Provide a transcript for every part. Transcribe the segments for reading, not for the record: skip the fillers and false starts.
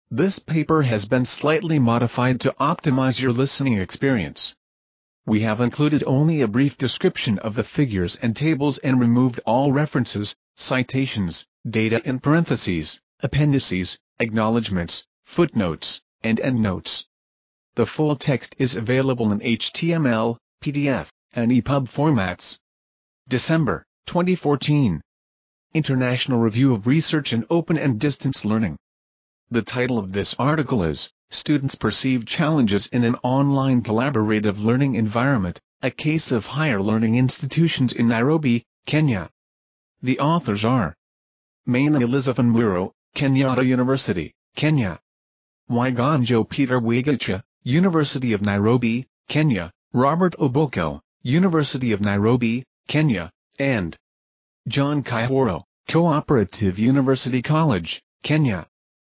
This paper has been slightly modified to optimize your listening experience. We have included only a brief description of the figures and tables and removed all references, citations, data in parentheses, appendices, acknowledgments, footnotes, and endnotes. The full text is available in HTML, PDF, and EPUB formats. December 2014. International Review of Research in Open and Distance Learning. The title of this article is, Students Perceive Challenges in an Online Collaborative Learning Environment, a Case of Higher Learning Institutions in Nairobi, Kenya. The authors are Maina Elizabeth Mwiro, Kenyatta University, Kenya. Waiganjo Peter Waigacha, University of Nairobi, Kenya, Robert Obokel, University of Nairobi, Kenya, and John Kaihoro, Cooperative University College, Kenya.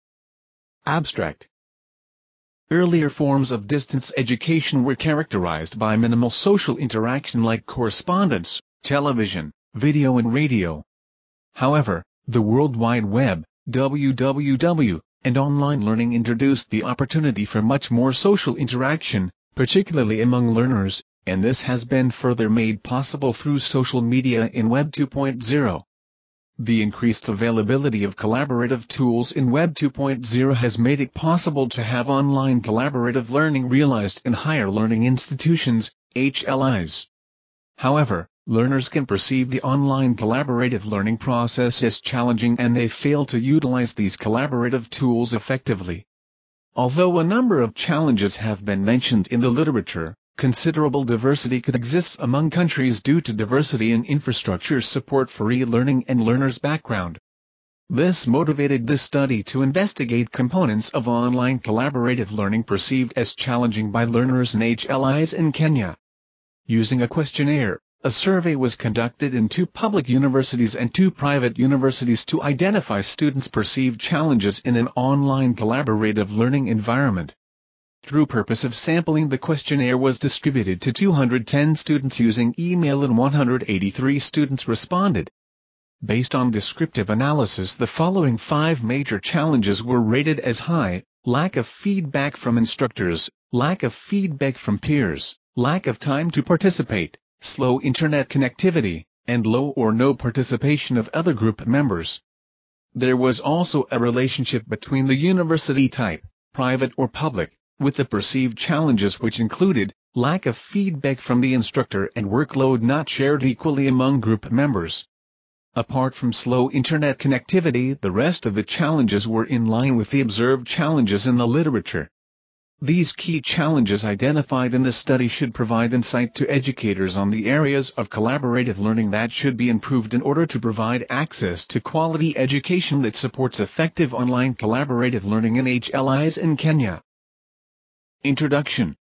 Abstract. Earlier forms of distance education were characterized by minimal social interaction like correspondence, television, video and radio. However, the World Wide Web, WWW, and online learning introduced the opportunity for much more social interaction, particularly among learners, and this has been further made possible through social media in Web 2.0. The increased availability of collaborative tools in Web 2.0 has made it possible to have online collaborative learning realized in higher learning institutions, HLIs. However, learners can perceive the online collaborative learning process as challenging and they fail to utilize these collaborative tools effectively. Although a number of challenges have been mentioned in the literature, considerable diversity could exist among countries due to diversity in infrastructure support for e-learning and learners' background. This motivated this study to investigate components of online collaborative learning perceived as challenging by learners and HLIs in Kenya. Using a questionnaire, a survey was conducted in 2 public universities and 2 private universities to identify students' perceived challenges in an online collaborative learning environment. True purpose of sampling the questionnaire was distributed to 210 students using email and 183 students responded. Based on descriptive analysis, the following 5 major challenges were rated as high: lack of feedback from instructors, lack of feedback from peers, lack of time to participate, slow internet connectivity, and low or no participation of other group members. There was also a relationship between the university type, private or public, with the perceived challenges which included lack of feedback from the instructor and workload not shared equally among group members. Apart from slow internet connectivity, the rest of the challenges were in line with the observed challenges in the literature. These key challenges identified in the study should provide insight to educators on the areas of collaborative learning that should be improved in order to provide access to quality education that supports effective online collaborative learning in HLIs in Kenya. Introduction.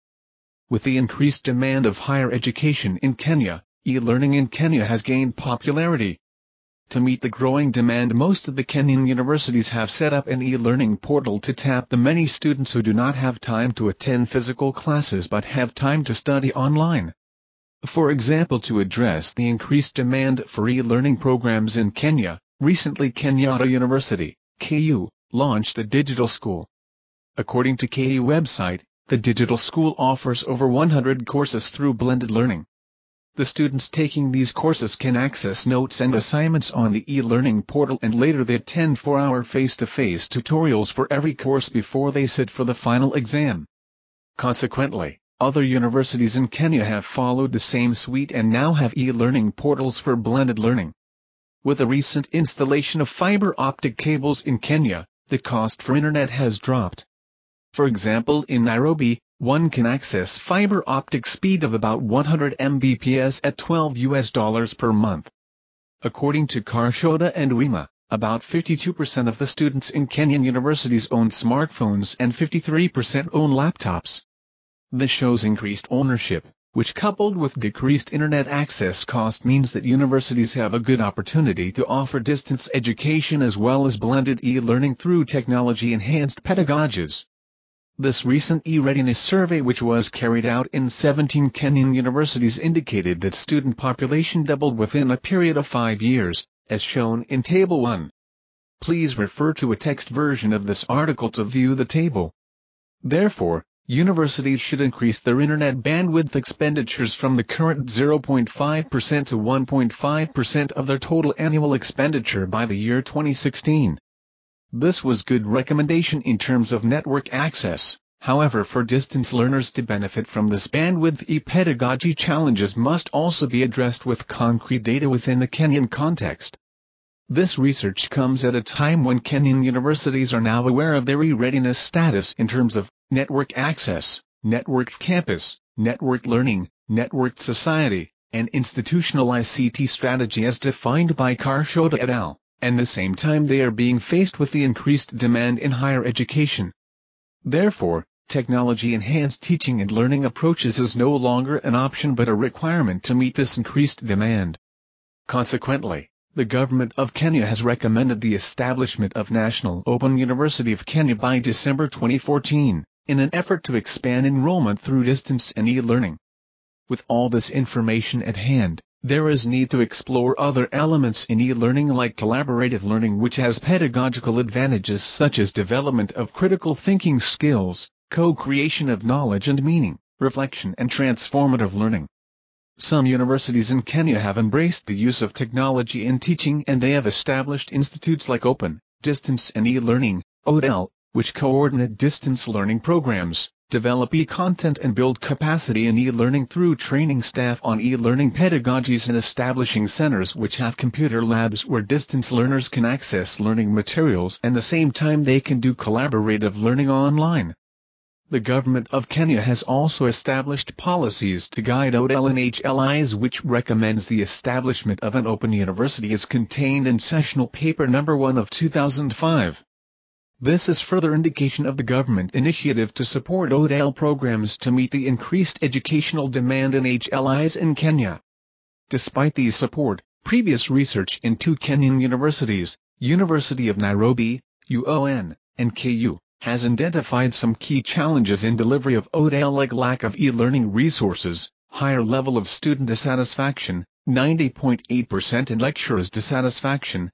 With the increased demand of higher education in Kenya, e-learning in Kenya has gained popularity. To meet the growing demand, most of the Kenyan universities have set up an e-learning portal to tap the many students who do not have time to attend physical classes but have time to study online. For example, to address the increased demand for e-learning programs in Kenya, recently Kenyatta University, KU, launched a digital school. According to KU website, the digital school offers over 100 courses through blended learning. The students taking these courses can access notes and assignments on the e-learning portal, and later they attend 4-hour face-to-face tutorials for every course before they sit for the final exam. Consequently, other universities in Kenya have followed the same suite and now have e-learning portals for blended learning. With the recent installation of fiber optic cables in Kenya, the cost for internet has dropped. For example, in Nairobi, one can access fiber optic speed of about 100 Mbps at $12 per month. According to Karshoda and Wima, about 52% of the students in Kenyan universities own smartphones and 53% own laptops. This shows increased ownership, which coupled with decreased internet access cost means that universities have a good opportunity to offer distance education as well as blended e-learning through technology-enhanced pedagogies. This recent e-readiness survey, which was carried out in 17 Kenyan universities, indicated that student population doubled within a period of 5 years, as shown in Table 1. Please refer to a text version of this article to view the table. Therefore, universities should increase their internet bandwidth expenditures from the current 0.5% to 1.5% of their total annual expenditure by the year 2016. This was good recommendation in terms of network access. However, for distance learners to benefit from this bandwidth, e-pedagogy challenges must also be addressed with concrete data within the Kenyan context. This research comes at a time when Kenyan universities are now aware of their e-readiness status in terms of network access, networked campus, networked learning, networked society, and institutional ICT strategy as defined by Karshota et al., and at the same time they are being faced with the increased demand in higher education. Therefore, technology-enhanced teaching and learning approaches is no longer an option but a requirement to meet this increased demand. Consequently, the government of Kenya has recommended the establishment of National Open University of Kenya by December 2014, in an effort to expand enrollment through distance and e-learning. With all this information at hand, there is need to explore other elements in e-learning like collaborative learning, which has pedagogical advantages such as development of critical thinking skills, co-creation of knowledge and meaning, reflection and transformative learning. Some universities in Kenya have embraced the use of technology in teaching, and they have established institutes like Open, Distance and E-Learning, ODEL, which coordinate distance learning programs, develop e-content and build capacity in e-learning through training staff on e-learning pedagogies and establishing centers which have computer labs where distance learners can access learning materials and at the same time they can do collaborative learning online. The government of Kenya has also established policies to guide ODEL and HLIs, which recommends the establishment of an open university as contained in Sessional Paper No. 1 of 2005. This is further indication of the government initiative to support ODEL programs to meet the increased educational demand in HLIs in Kenya. Despite the support, previous research in two Kenyan universities, University of Nairobi, UON, and KU, has identified some key challenges in delivery of ODEL like lack of e-learning resources, higher level of student dissatisfaction, 90.8% and lecturers' dissatisfaction,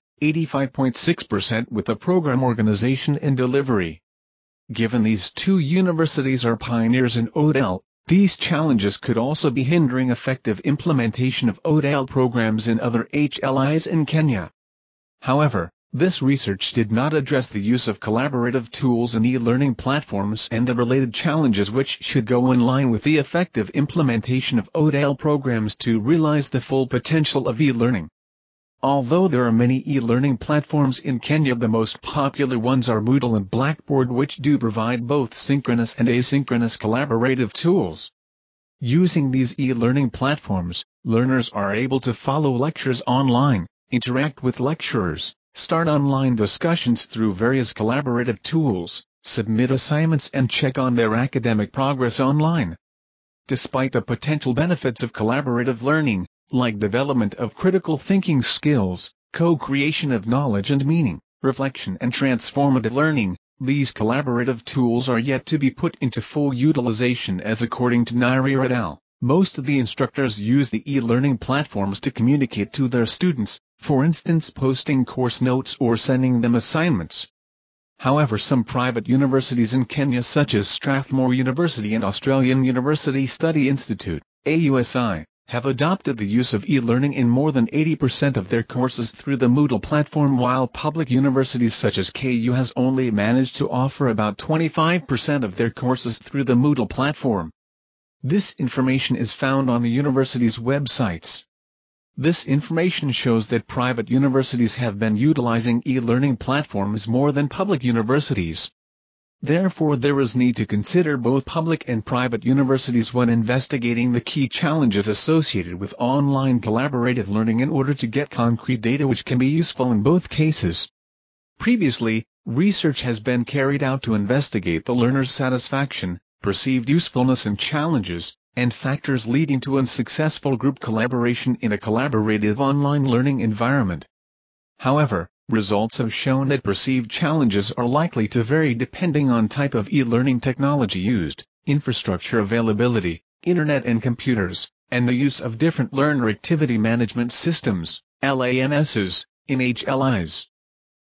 85.6% with the program organization and delivery. Given these two universities are pioneers in ODEL, these challenges could also be hindering effective implementation of ODEL programs in other HLIs in Kenya. However, this research did not address the use of collaborative tools and e-learning platforms and the related challenges which should go in line with the effective implementation of ODEL programs to realize the full potential of e-learning. Although there are many e-learning platforms in Kenya, the most popular ones are Moodle and Blackboard, which do provide both synchronous and asynchronous collaborative tools. Using these e-learning platforms, learners are able to follow lectures online, interact with lecturers, start online discussions through various collaborative tools, submit assignments and check on their academic progress online. Despite the potential benefits of collaborative learning, like development of critical thinking skills, co-creation of knowledge and meaning, reflection and transformative learning, these collaborative tools are yet to be put into full utilization, as according to Nairi et al., most of the instructors use the e-learning platforms to communicate to their students, for instance posting course notes or sending them assignments. However, some private universities in Kenya such as Strathmore University and Australian University Study Institute, AUSI, have adopted the use of e-learning in more than 80% of their courses through the Moodle platform, while public universities such as KU has only managed to offer about 25% of their courses through the Moodle platform. This information is found on the university's websites. This information shows that private universities have been utilizing e-learning platforms more than public universities. Therefore, there is need to consider both public and private universities when investigating the key challenges associated with online collaborative learning in order to get concrete data which can be useful in both cases. Previously, research has been carried out to investigate the learner's satisfaction, perceived usefulness and challenges, and factors leading to unsuccessful group collaboration in a collaborative online learning environment. However, results have shown that perceived challenges are likely to vary depending on type of e-learning technology used, infrastructure availability, internet and computers, and the use of different learner activity management systems, LAMSs, in HLIs.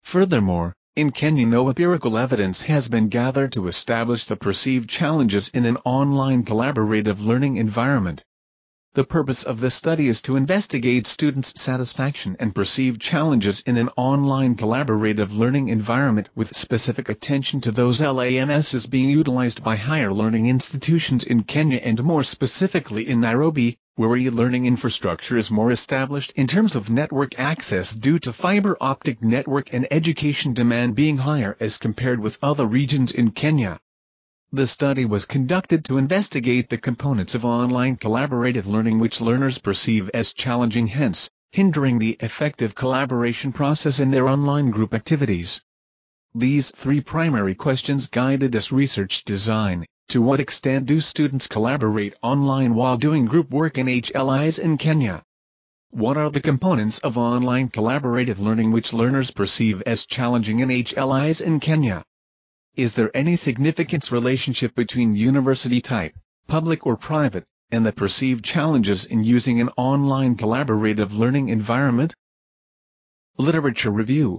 Furthermore, in Kenya no empirical evidence has been gathered to establish the perceived challenges in an online collaborative learning environment. The purpose of this study is to investigate students' satisfaction and perceived challenges in an online collaborative learning environment with specific attention to those LMSs being utilized by higher learning institutions in Kenya and more specifically in Nairobi, where e-learning infrastructure is more established in terms of network access due to fiber optic network and education demand being higher as compared with other regions in Kenya. The study was conducted to investigate the components of online collaborative learning which learners perceive as challenging, hence, hindering the effective collaboration process in their online group activities. These three primary questions guided this research design. To what extent do students collaborate online while doing group work in HLIs in Kenya? What are the components of online collaborative learning which learners perceive as challenging in HLIs in Kenya? Is there any significant relationship between university type, public or private, and the perceived challenges in using an online collaborative learning environment? Literature review.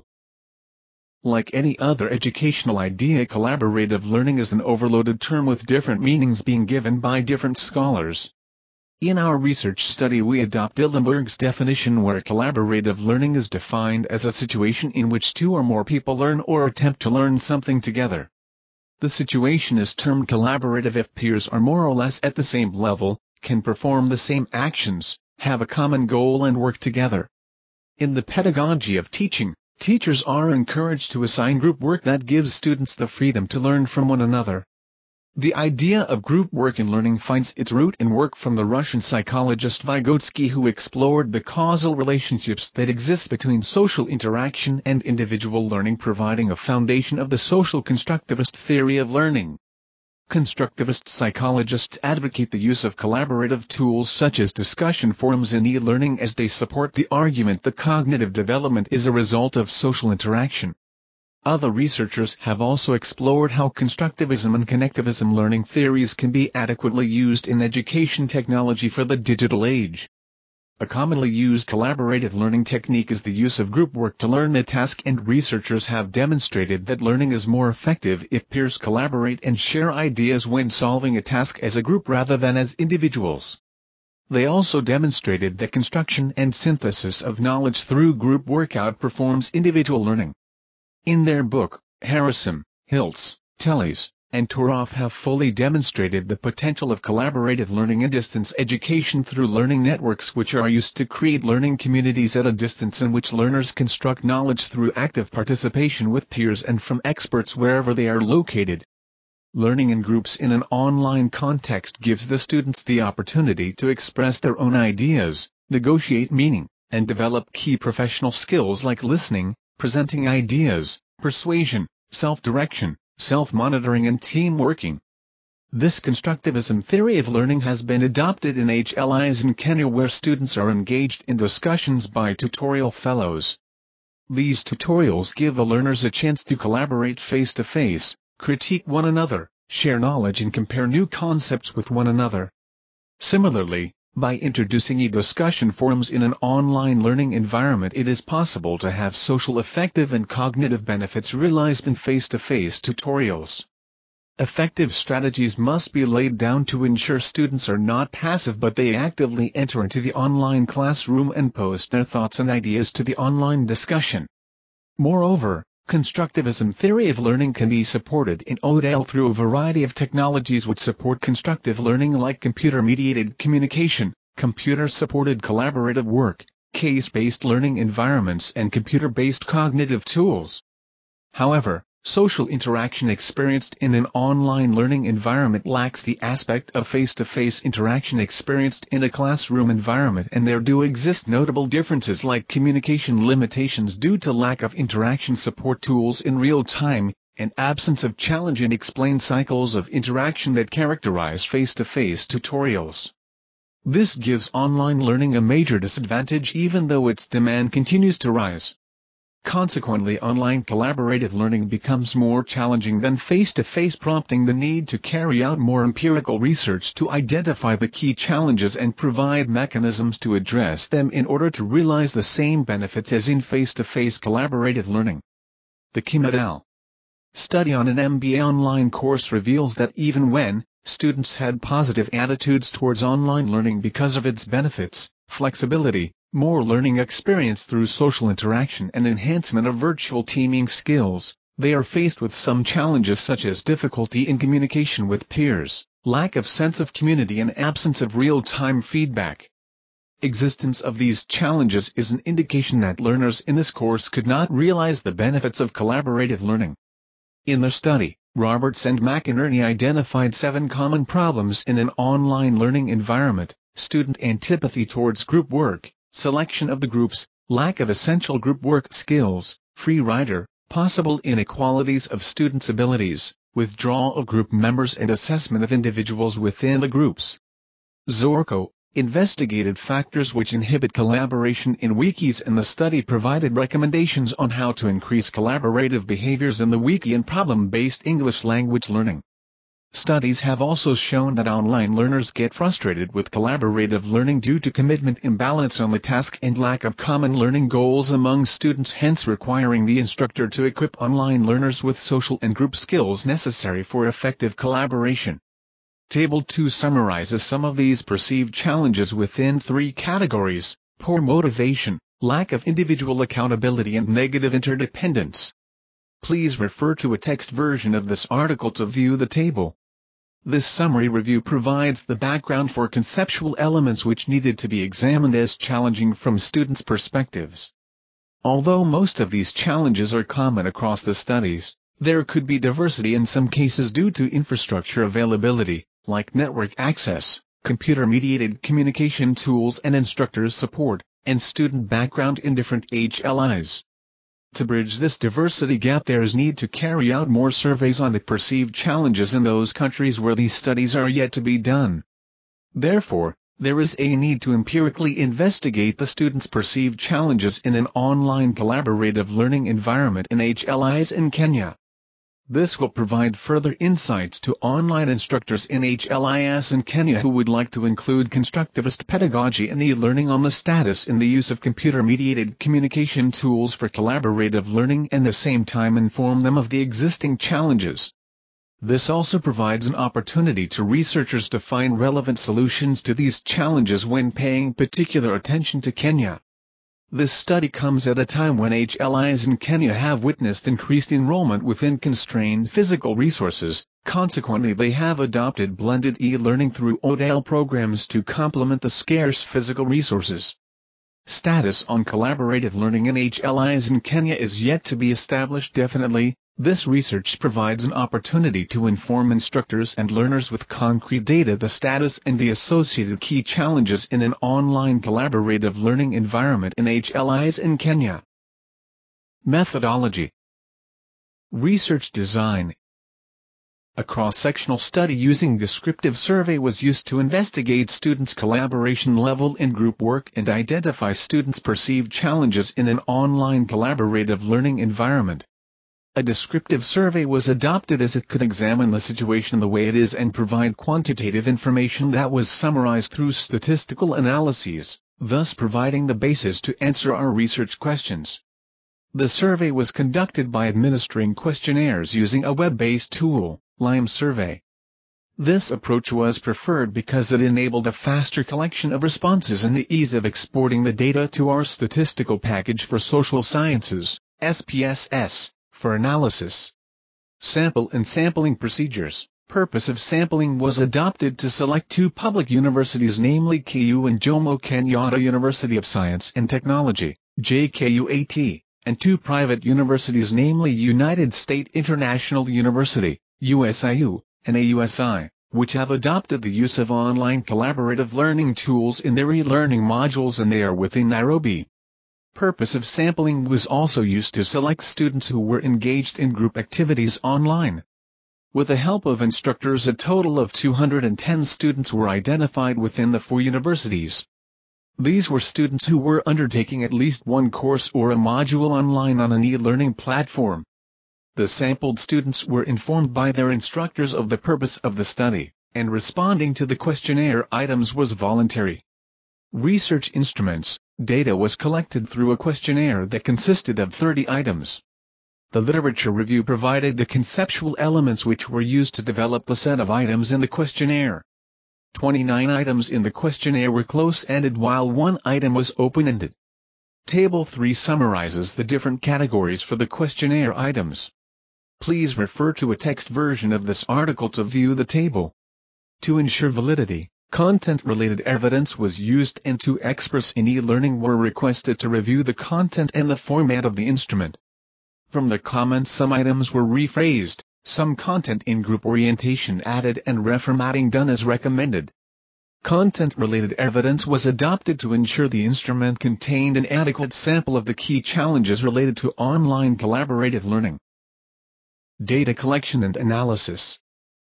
Like any other educational idea, collaborative learning is an overloaded term with different meanings being given by different scholars. In our research study we adopt Dillenberg's definition where collaborative learning is defined as a situation in which two or more people learn or attempt to learn something together. The situation is termed collaborative if peers are more or less at the same level, can perform the same actions, have a common goal and work together. In the pedagogy of teaching, teachers are encouraged to assign group work that gives students the freedom to learn from one another. The idea of group work in learning finds its root in work from the Russian psychologist Vygotsky, who explored the causal relationships that exist between social interaction and individual learning, providing a foundation of the social constructivist theory of learning. Constructivist psychologists advocate the use of collaborative tools such as discussion forums in e-learning as they support the argument that cognitive development is a result of social interaction. Other researchers have also explored how constructivism and connectivism learning theories can be adequately used in education technology for the digital age. A commonly used collaborative learning technique is the use of group work to learn a task, and researchers have demonstrated that learning is more effective if peers collaborate and share ideas when solving a task as a group rather than as individuals. They also demonstrated that construction and synthesis of knowledge through group work outperforms individual learning. In their book, Harrison, Hiltz, Teles, and Toroff have fully demonstrated the potential of collaborative learning in distance education through learning networks which are used to create learning communities at a distance in which learners construct knowledge through active participation with peers and from experts wherever they are located. Learning in groups in an online context gives the students the opportunity to express their own ideas, negotiate meaning, and develop key professional skills like listening, presenting ideas, persuasion, self-direction, self-monitoring and team working. This constructivism theory of learning has been adopted in HLIs in Kenya where students are engaged in discussions by tutorial fellows. These tutorials give the learners a chance to collaborate face-to-face, critique one another, share knowledge and compare new concepts with one another. Similarly, by introducing e-discussion forums in an online learning environment, it is possible to have social effective and cognitive benefits realized in face-to-face tutorials. Effective strategies must be laid down to ensure students are not passive but they actively enter into the online classroom and post their thoughts and ideas to the online discussion. Moreover, constructivism theory of learning can be supported in ODL through a variety of technologies which support constructive learning like computer-mediated communication, computer-supported collaborative work, case-based learning environments and computer-based cognitive tools. However, social interaction experienced in an online learning environment lacks the aspect of face-to-face interaction experienced in a classroom environment, and there do exist notable differences like communication limitations due to lack of interaction support tools in real time, and absence of challenge and explain cycles of interaction that characterize face-to-face tutorials. This gives online learning a major disadvantage even though its demand continues to rise. Consequently, online collaborative learning becomes more challenging than face-to-face, prompting the need to carry out more empirical research to identify the key challenges and provide mechanisms to address them in order to realize the same benefits as in face-to-face collaborative learning. The Kim et al. Study on an MBA online course reveals that even when students had positive attitudes towards online learning because of its benefits, flexibility, more learning experience through social interaction and enhancement of virtual teaming skills, they are faced with some challenges such as difficulty in communication with peers, lack of sense of community and absence of real-time feedback. Existence of these challenges is an indication that learners in this course could not realize the benefits of collaborative learning. In their study, Roberts and McInerney identified 7 common problems in an online learning environment: student antipathy towards group work, selection of the groups, lack of essential group work skills, free rider, possible inequalities of students' abilities, withdrawal of group members and assessment of individuals within the groups. Zorko investigated factors which inhibit collaboration in wikis, and the study provided recommendations on how to increase collaborative behaviors in the wiki and problem-based English language learning. Studies have also shown that online learners get frustrated with collaborative learning due to commitment imbalance on the task and lack of common learning goals among students, hence requiring the instructor to equip online learners with social and group skills necessary for effective collaboration. Table 2 summarizes some of these perceived challenges within 3 categories: poor motivation, lack of individual accountability and negative interdependence. Please refer to a text version of this article to view the table. This summary review provides the background for conceptual elements which needed to be examined as challenging from students' perspectives. Although most of these challenges are common across the studies, there could be diversity in some cases due to infrastructure availability, like network access, computer-mediated communication tools and instructor support, and student background in different HLIs. To bridge this diversity gap, there is need to carry out more surveys on the perceived challenges in those countries where these studies are yet to be done. Therefore, there is a need to empirically investigate the students' perceived challenges in an online collaborative learning environment in HLIs in Kenya. This will provide further insights to online instructors in HLIs in Kenya who would like to include constructivist pedagogy and e-learning on the status in the use of computer-mediated communication tools for collaborative learning, and at the same time inform them of the existing challenges. This also provides an opportunity to researchers to find relevant solutions to these challenges when paying particular attention to Kenya. This study comes at a time when HLIs in Kenya have witnessed increased enrollment within constrained physical resources. Consequently, they have adopted blended e-learning through ODL programs to complement the scarce physical resources. Status on collaborative learning in HLIs in Kenya is yet to be established definitely. This research provides an opportunity to inform instructors and learners with concrete data the status and the associated key challenges in an online collaborative learning environment in HLIs in Kenya. Methodology. Research design. A cross-sectional study using descriptive survey was used to investigate students' collaboration level in group work and identify students' perceived challenges in an online collaborative learning environment. A descriptive survey was adopted as it could examine the situation the way it is and provide quantitative information that was summarized through statistical analyses, thus providing the basis to answer our research questions. The survey was conducted by administering questionnaires using a web-based tool, Lime Survey. This approach was preferred because it enabled a faster collection of responses and the ease of exporting the data to our statistical package for social sciences, SPSS. For analysis. Sample and sampling procedures. Purpose of sampling was adopted to select 2 public universities, namely KU and Jomo Kenyatta University of Science and Technology, JKUAT, and 2 private universities, namely United States International University, USIU, and AUSI, which have adopted the use of online collaborative learning tools in their e-learning modules, and they are within Nairobi. Purpose of sampling was also used to select students who were engaged in group activities online. With the help of instructors, a total of 210 students were identified within the 4 universities. These were students who were undertaking at least one course or a module online on an e-learning platform. The sampled students were informed by their instructors of the purpose of the study, and responding to the questionnaire items was voluntary. Research instruments. Data was collected through a questionnaire that consisted of 30 items. The literature review provided the conceptual elements which were used to develop the set of items in the questionnaire. 29 items in the questionnaire were close-ended while 1 item was open-ended. Table 3 summarizes the different categories for the questionnaire items. Please refer to a text version of this article to view the table. To ensure validity, content-related evidence was used and 2 experts in e-learning were requested to review the content and the format of the instrument. From the comments, some items were rephrased, some content in group orientation added and reformatting done as recommended. Content-related evidence was adopted to ensure the instrument contained an adequate sample of the key challenges related to online collaborative learning. Data collection and analysis.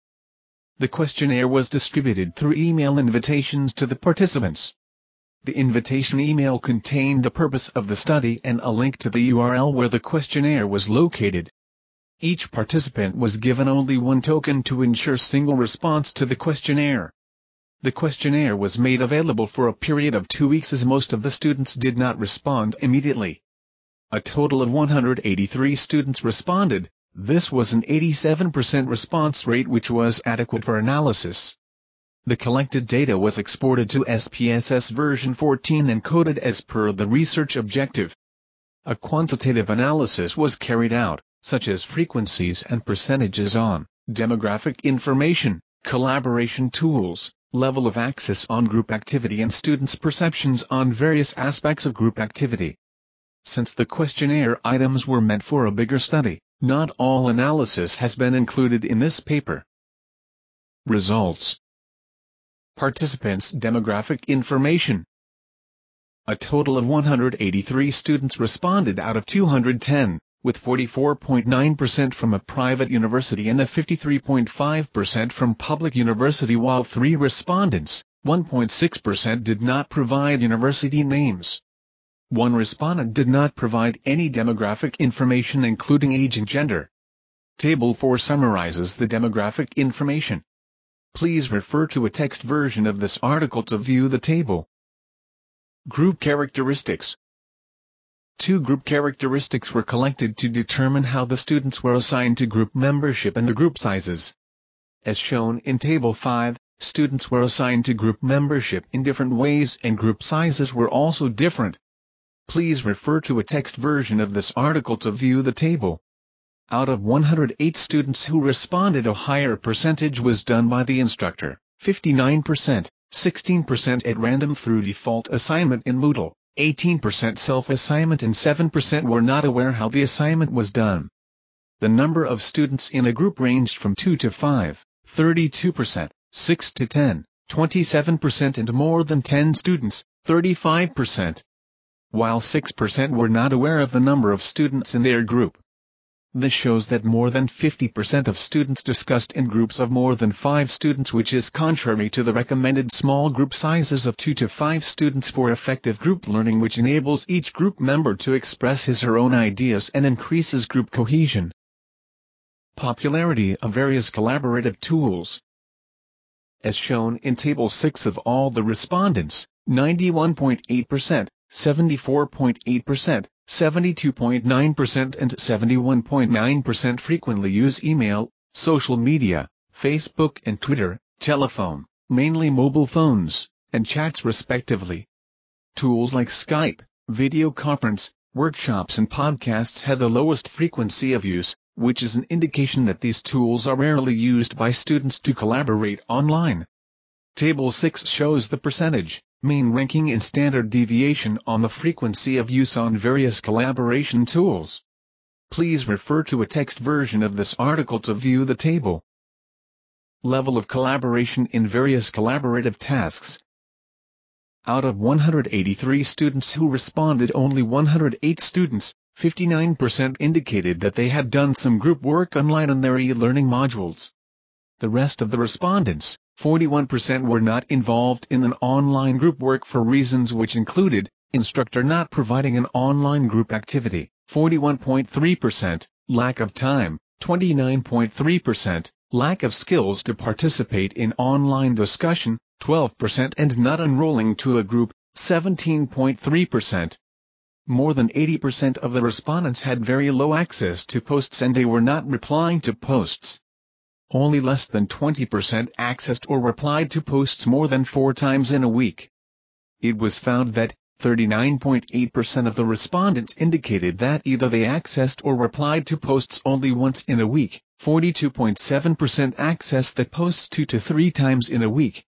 The questionnaire was distributed through email invitations to the participants. The invitation email contained the purpose of the study and a link to the URL where the questionnaire was located. Each participant was given only 1 token to ensure single response to the questionnaire. The questionnaire was made available for a period of 2 weeks as most of the students did not respond immediately. A total of 183 students responded. This was an 87% response rate which was adequate for analysis. The collected data was exported to SPSS version 14 and coded as per the research objective. A quantitative analysis was carried out, such as frequencies and percentages on demographic information, collaboration tools, level of access on group activity and students' perceptions on various aspects of group activity. Since the questionnaire items were meant for a bigger study, not all analysis has been included in this paper. Results. Participants' demographic information. A total of 183 students responded out of 210, with 44.9% from a private university and a 53.5% from public university, while 3 respondents, 1.6%, did not provide university names. 1 respondent did not provide any demographic information including age and gender. Table 4 summarizes the demographic information. Please refer to a text version of this article to view the table. Group characteristics. 2 group characteristics were collected to determine how the students were assigned to group membership and the group sizes. As shown in Table 5, students were assigned to group membership in different ways and group sizes were also different. Please refer to a text version of this article to view the table. Out of 108 students who responded, a higher percentage was done by the instructor, 59%, 16% at random through default assignment in Moodle, 18% self-assignment and 7% were not aware how the assignment was done. The number of students in a group ranged from 2 to 5, 32%, 6 to 10, 27% and more than 10 students, 35%. While 6% were not aware of the number of students in their group. This shows that more than 50% of students discussed in groups of more than 5 students, which is contrary to the recommended small group sizes of 2 to 5 students for effective group learning, which enables each group member to express his or her own ideas and increases group cohesion. Popularity of various collaborative tools. As shown in Table 6, of all the respondents, 91.8%, 74.8%, 72.9% and 71.9% frequently use email, social media, Facebook and Twitter, telephone, mainly mobile phones, and chats respectively. Tools like Skype, video conference, workshops and podcasts had the lowest frequency of use, which is an indication that these tools are rarely used by students to collaborate online. Table 6 shows the percentage, mean ranking and standard deviation on the frequency of use on various collaboration tools. Please refer to a text version of this article to view the table. Level of collaboration in various collaborative tasks. Out of 183 students who responded, only 108 students, 59%, indicated that they had done some group work online on their e-learning modules. The rest of the respondents, 41%, were not involved in an online group work for reasons which included, instructor not providing an online group activity, 41.3%, lack of time, 29.3%, lack of skills to participate in online discussion, 12%, and not enrolling to a group, 17.3%. More than 80% of the respondents had very low access to posts and they were not replying to posts. Only less than 20% accessed or replied to posts more than 4 times in a week. It was found that 39.8% of the respondents indicated that either they accessed or replied to posts only once in a week, 42.7% accessed the posts 2 to 3 times in a week,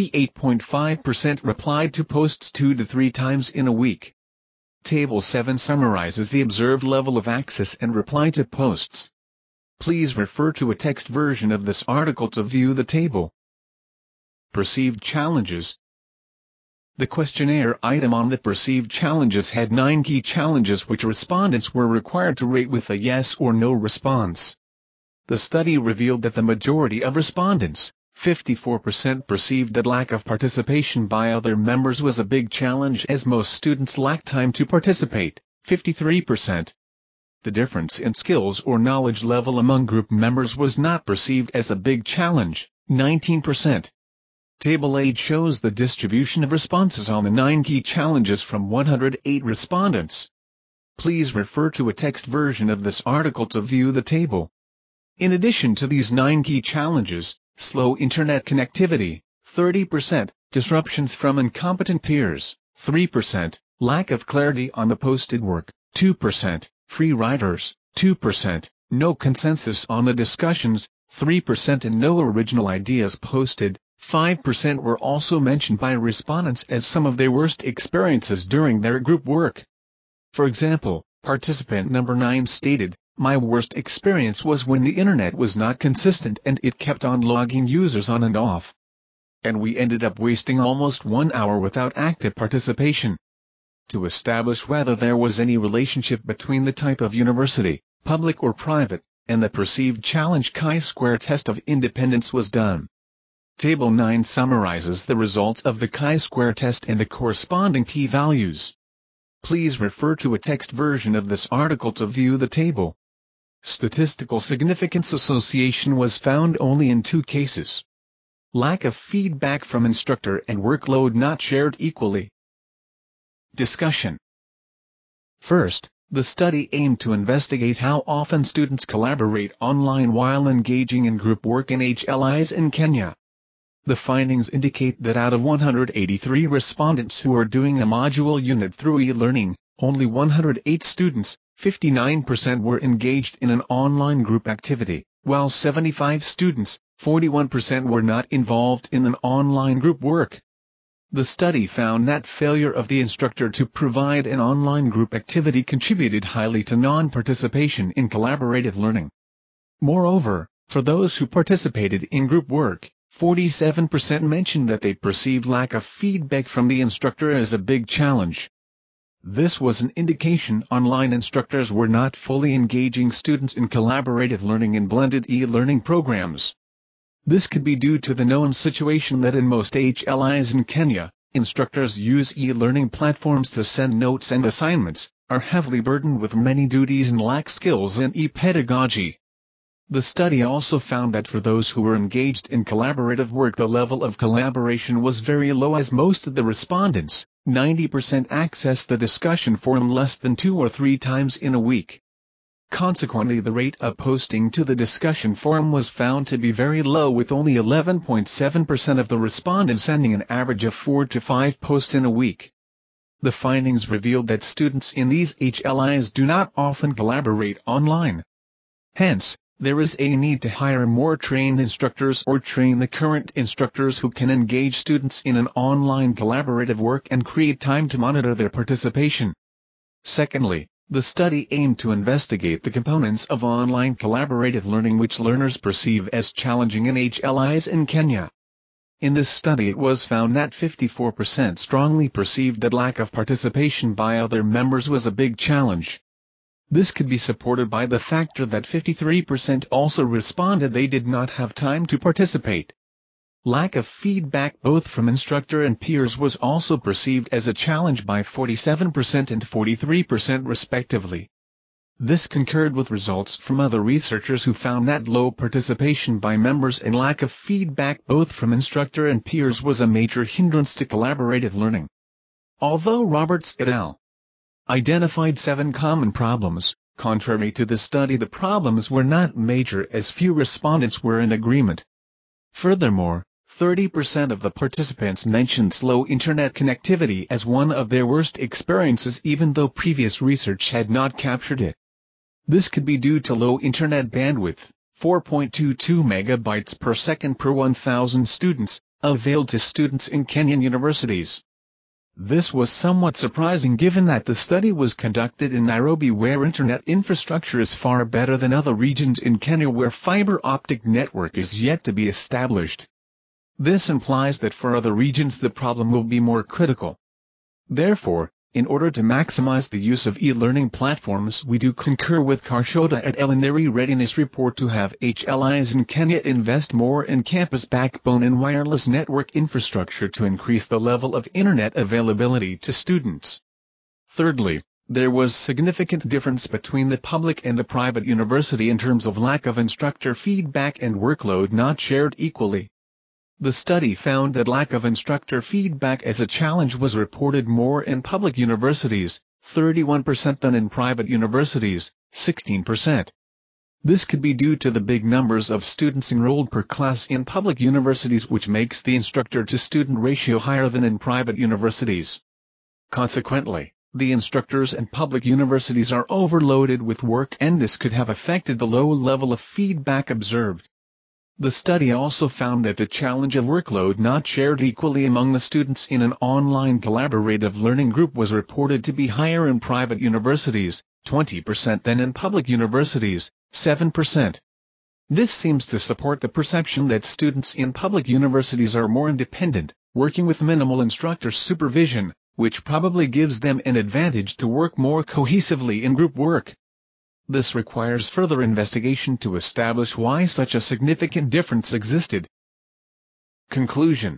48.5% replied to posts 2 to 3 times in a week. Table 7 summarizes the observed level of access and reply to posts. Please refer to a text version of this article to view the table. Perceived challenges. The questionnaire item on the perceived challenges had 9 key challenges which respondents were required to rate with a yes or no response. The study revealed that the majority of respondents, 54%, perceived that lack of participation by other members was a big challenge as most students lacked time to participate, 53%. The difference in skills or knowledge level among group members was not perceived as a big challenge, 19%. Table 8 shows the distribution of responses on the 9 key challenges from 108 respondents. Please refer to a text version of this article to view the table. In addition to these 9 key challenges, slow internet connectivity, 30%, disruptions from incompetent peers, 3%, lack of clarity on the posted work, 2%, free riders, 2%, no consensus on the discussions, 3%, and no original ideas posted, 5% were also mentioned by respondents as some of their worst experiences during their group work. For example, participant number 9 stated, "My worst experience was when the internet was not consistent and it kept on logging users on and off. And we ended up wasting almost 1 hour without active participation." To establish whether there was any relationship between the type of university, public or private, and the perceived challenge, chi-square test of independence was done. Table 9 summarizes the results of the chi-square test and the corresponding p-values. Please refer to a text version of this article to view the table. Statistical significance association was found only in 2 cases. Lack of feedback from instructor and workload not shared equally. Discussion. First, the study aimed to investigate how often students collaborate online while engaging in group work in HLIs in Kenya. The findings indicate that out of 183 respondents who are doing a module unit through e-learning, only 108 students, 59%, were engaged in an online group activity, while 75 students, 41%, were not involved in an online group work. The study found that failure of the instructor to provide an online group activity contributed highly to non-participation in collaborative learning. Moreover, for those who participated in group work, 47% mentioned that they perceived lack of feedback from the instructor as a big challenge. This was an indication online instructors were not fully engaging students in collaborative learning in blended e-learning programs. This could be due to the known situation that in most HLIs in Kenya, instructors use e-learning platforms to send notes and assignments, are heavily burdened with many duties and lack skills in e-pedagogy. The study also found that for those who were engaged in collaborative work, the level of collaboration was very low as most of the respondents, 90%, accessed the discussion forum less than 2 or 3 times in a week. Consequently, the rate of posting to the discussion forum was found to be very low, with only 11.7% of the respondents sending an average of 4 to 5 posts in a week. The findings revealed that students in these HLIs do not often collaborate online. Hence, there is a need to hire more trained instructors or train the current instructors who can engage students in an online collaborative work and create time to monitor their participation. Secondly, the study aimed to investigate the components of online collaborative learning which learners perceive as challenging in HLIs in Kenya. In this study, it was found that 54% strongly perceived that lack of participation by other members was a big challenge. This could be supported by the factor that 53% also responded they did not have time to participate. Lack of feedback both from instructor and peers was also perceived as a challenge by 47% and 43% respectively. This concurred with results from other researchers who found that low participation by members and lack of feedback both from instructor and peers was a major hindrance to collaborative learning. Although Roberts et al. identified 7 common problems. Contrary to the study, the problems were not major as few respondents were in agreement. Furthermore, 30% of the participants mentioned slow internet connectivity as one of their worst experiences, even though previous research had not captured it. This could be due to low internet bandwidth, 4.22 megabytes per second per 1,000 students, availed to students in Kenyan universities. This was somewhat surprising given that the study was conducted in Nairobi, where internet infrastructure is far better than other regions in Kenya where fiber optic network is yet to be established. This implies that for other regions the problem will be more critical. Therefore, in order to maximize the use of e-learning platforms, we do concur with Karshota et al. In their e-readiness report to have HLIs in Kenya invest more in campus backbone and wireless network infrastructure to increase the level of internet availability to students. Thirdly, there was significant difference between the public and the private university in terms of lack of instructor feedback and workload not shared equally. The study found that lack of instructor feedback as a challenge was reported more in public universities, 31%, than in private universities, 16%. This could be due to the big numbers of students enrolled per class in public universities, which makes the instructor-to-student ratio higher than in private universities. Consequently, the instructors in public universities are overloaded with work, and this could have affected the low level of feedback observed. The study also found that the challenge of workload not shared equally among the students in an online collaborative learning group was reported to be higher in private universities, 20%, than in public universities, 7%. This seems to support the perception that students in public universities are more independent, working with minimal instructor supervision, which probably gives them an advantage to work more cohesively in group work. This requires further investigation to establish why such a significant difference existed. Conclusion.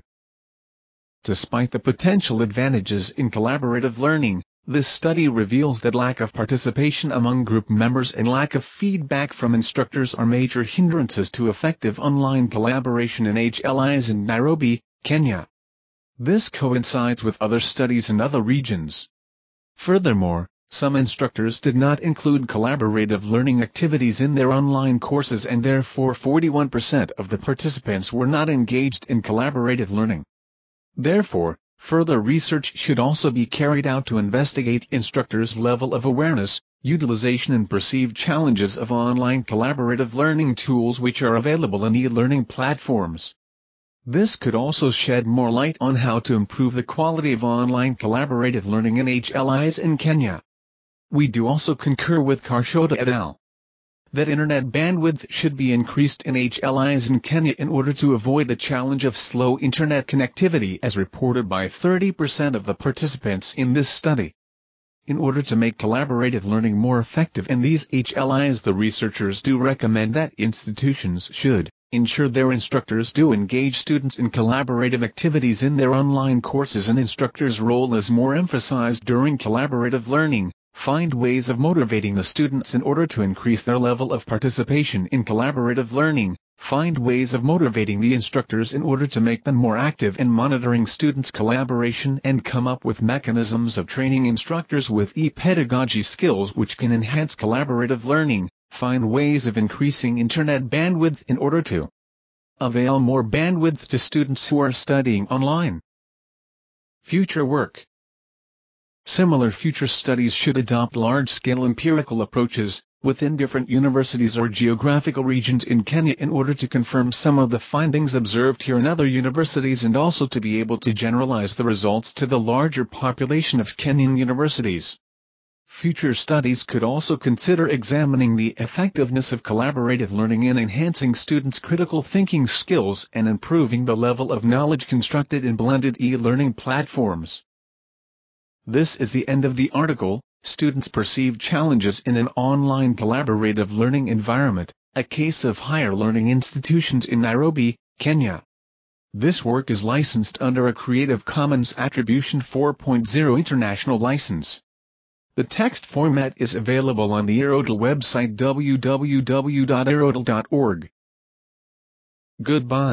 Despite the potential advantages in collaborative learning, this study reveals that lack of participation among group members and lack of feedback from instructors are major hindrances to effective online collaboration in HLIs in Nairobi, Kenya. This coincides with other studies in other regions. Furthermore, some instructors did not include collaborative learning activities in their online courses, and therefore 41% of the participants were not engaged in collaborative learning. Therefore, further research should also be carried out to investigate instructors' level of awareness, utilization and perceived challenges of online collaborative learning tools which are available in e-learning platforms. This could also shed more light on how to improve the quality of online collaborative learning in HLIs in Kenya. We do also concur with Karshota et al. That internet bandwidth should be increased in HLIs in Kenya in order to avoid the challenge of slow internet connectivity as reported by 30% of the participants in this study. In order to make collaborative learning more effective in these HLIs, the researchers do recommend that institutions should ensure their instructors do engage students in collaborative activities in their online courses, and instructors' role is more emphasized during collaborative learning. Find ways of motivating the students in order to increase their level of participation in collaborative learning. Find ways of motivating the instructors in order to make them more active in monitoring students' collaboration, and come up with mechanisms of training instructors with e-pedagogy skills which can enhance collaborative learning. Find ways of increasing internet bandwidth in order to avail more bandwidth to students who are studying online. Future work. Similar future studies should adopt large-scale empirical approaches within different universities or geographical regions in Kenya in order to confirm some of the findings observed here in other universities, and also to be able to generalize the results to the larger population of Kenyan universities. Future studies could also consider examining the effectiveness of collaborative learning in enhancing students' critical thinking skills and improving the level of knowledge constructed in blended e-learning platforms. This is the end of the article, Students' Perceived Challenges in an Online Collaborative Learning Environment, a Case of Higher Learning Institutions in Nairobi, Kenya. This work is licensed under a Creative Commons Attribution 4.0 International License. The text format is available on the Aerodel website www.aerodel.org. Goodbye.